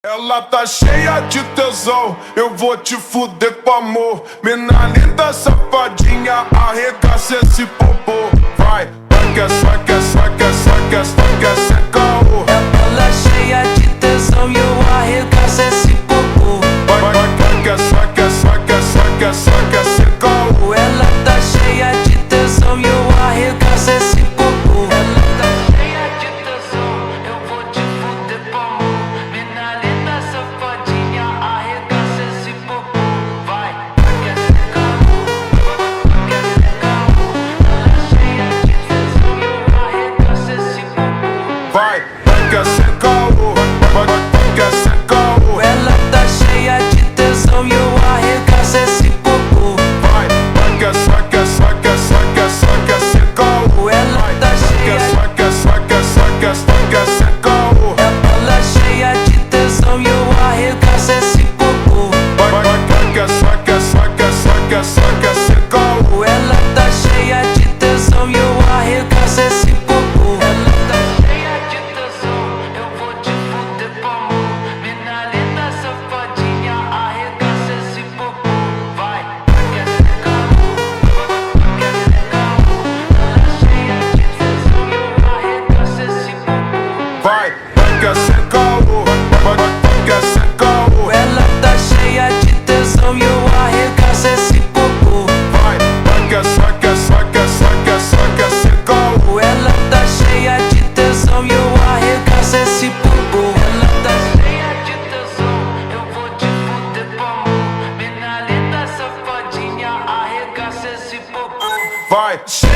Ela tá cheia de tesão, eu vou te fuder com amor. Mina linda, safadinha, arregaça esse popô. Vai, saca, saca, saca, saca, saca, saca, caô. Ela cheia de tesão e eu arregaço esse popô. Vai, saca, saca, saca, saca, saca, saca, caô. Ela tá cheia de tesão e eu arregaço esse popô. Ela tá cheia de tesão, eu vou te fuder com amor. Mina linda, safadinha, arregaça esse popô. Vai, quer ser caô, quer ser caô. Ela cheia de tesão e eu arregaço esse popô. Vai, saca, saca, caô. Vai, saca, saca, caô. Ela tá cheia de tesão e eu arregaço esse popô. Vai, saca, saca, saca, saca, saca, saca, caô. Ela tá cheia, Saca, saca, saca, saca, saca, caô. ela cheia de tesão e eu arregaço esse popô. Vai, saca, saca, saca, saca, saca, saca, caô. Ela tá cheia de tesão e eu arregaço esse popô. Ela tá cheia de tesão, eu vou te fuder com amor. Mina linda, safadinha, arregaça esse popô. Vai, quer ser caô, quer ser caô. Ela cheia de tesão e eu arregaço esse popô. Vai, saca, saca, caô. Vai, saca, saca, caô. Ela tá cheia de tesão e eu arregaço esse popô. Vai, saca, saca, saca, saca, saca, saca, caô. Ela tá cheia de tesão e eu arregaço esse popô. Ela tá cheia de tesão, eu vou te fuder com amor. Mina linda, safadinha, arregaça esse popô. Vai,